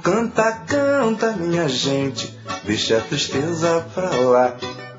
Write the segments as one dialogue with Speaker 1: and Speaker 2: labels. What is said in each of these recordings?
Speaker 1: Canta, canta, minha gente, deixa a tristeza pra lá.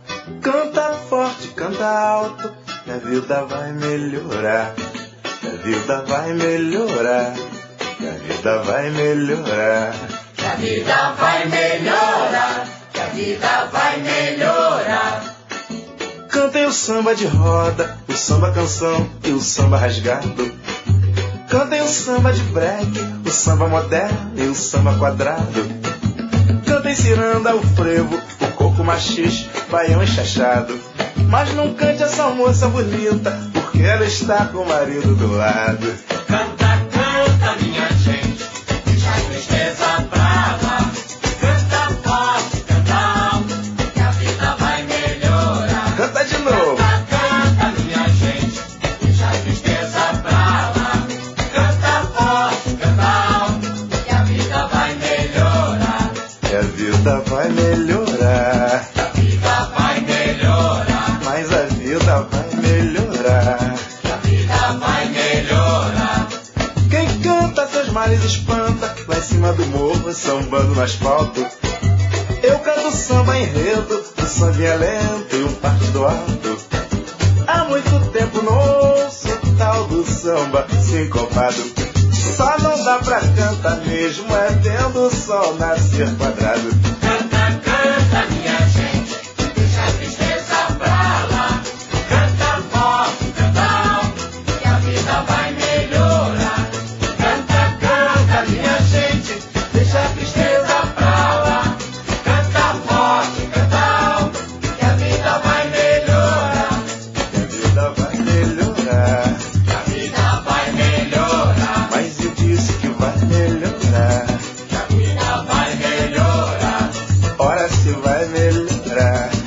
Speaker 1: Canta forte, canta alto, que a vida vai melhorar. Que a vida vai melhorar. Que a vida vai melhorar.
Speaker 2: Que a vida vai melhorar. Que a vida vai melhorar.
Speaker 1: Cantem o samba de roda, o samba canção e o samba rasgado. Cantem o samba de break, o samba moderno e o samba quadrado. Cantem ciranda, o frevo, o coco machixe, baião enxachado. Mas não cante essa moça bonita, porque ela está com o marido do lado.
Speaker 2: Canta, canta, minha gente, deixa a tristeza pra lá. Canta forte, canta alto, que a vida vai melhorar.
Speaker 1: Canta de novo.
Speaker 2: Canta, canta, minha gente, deixa a tristeza pra lá. Canta forte, canta alto, que a vida vai melhorar.
Speaker 1: Que a vida vai melhorar.
Speaker 2: Que a vida vai melhorar.
Speaker 1: Mas a vida vai melhorar.
Speaker 2: Que a vida vai melhorar.
Speaker 1: Quem canta seus males espanta, lá em cima do morro, sambando no asfalto. Eu canto samba enredo, o samba é lento e um partido alto. Há muito tempo não ouço o tal do samba sincopado. Só não dá pra cantar mesmo, é vendo o sol nascer quadrado.
Speaker 2: Canta, canta, minha gente, deixa a tristeza pra lá. Canta forte, canta alto, que a vida vai melhorar. Canta, canta, minha gente, deixa a tristeza pra lá. Canta forte, canta alto, que a vida vai melhorar.
Speaker 1: Que a vida vai melhorar.
Speaker 2: Que a vida vai melhorar.
Speaker 1: Mas eu disse que vai melhorar.
Speaker 2: Que a vida vai melhorar.
Speaker 1: Ora se vai melhorar.